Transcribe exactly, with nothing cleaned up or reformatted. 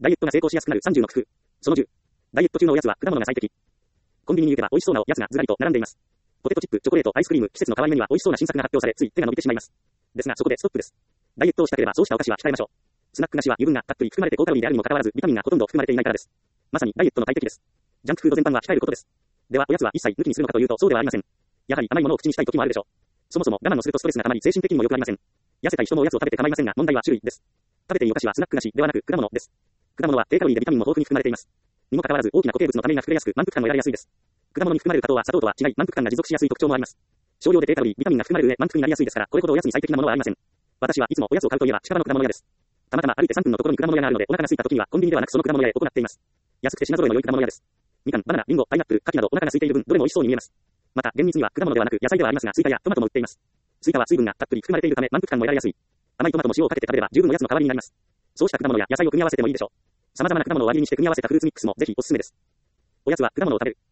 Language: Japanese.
ダイエットが成功しやすくなるさんじゅうの工夫。そのじゅう。ダイエット中のおやつは果物が最適。コンビニに行けば美味しそうなおやつがずらりと並んでいます。ポテトチップ、チョコレート、アイスクリーム、季節の変わり目には美味しそうな新作が発表され、つい手が伸びてしまいます。ですが、そこでストップです。ダイエットをしたければそうしたお菓子は控えましょう。スナック菓子は油分がたっぷり含まれて高カロリーであるにもかかわらず、ビタミンがほとんど含まれていないからです。まさにダイエットの大敵です。ジャンクフード全般は控えることです。では、おやつは一切抜きにするのかというと、そうではありません。やはり甘いものを口にしたい時もあるでしょう。そもそも我慢をするとストレスが溜まり、精神的にも良くありません。痩せたい人もおやつを食べて構いませんが、問題は種類です。食べていいお菓子はスナック菓子ではなく果物です。果物は低カロリーでビタミンも豊富に含まれています。にもかかわらず大きな固形物のためが膨れやすく、満腹感も得られやすいです。果物に含まれる果糖は砂糖とは違い、満腹感が持続しやすい特徴もあります。少量で低カロリー、ビタミンが含まれる上、満腹になりやすいですから、これほどおやつに最適なものはありません。私はいつもおやつを買うといえば近場の果物屋です。たまたま歩いてさんぷんのところに果物屋があるので、お腹が空いた時にはコンビニではなくその果物屋へ行っています。安くて品揃えの良い果物屋です。みかん、バナナ、リンゴ、パイナップル、柿などお腹が空いている分、どれも美味しそうに見えます。また厳密には果物ではなく野菜ではありますが、スイカやトマトも売っています。スイカは水分がたっぷり含まれているため満腹感も得られやすい。甘いトマトも塩をかけて食べれば十分おやつの代わりになります。そうした果物や野菜を組み合わせてもいいでしょう。様々な果物を割りにして組み合わせたフルーツミックスもぜひおすすめです。おやつは果物を食べる。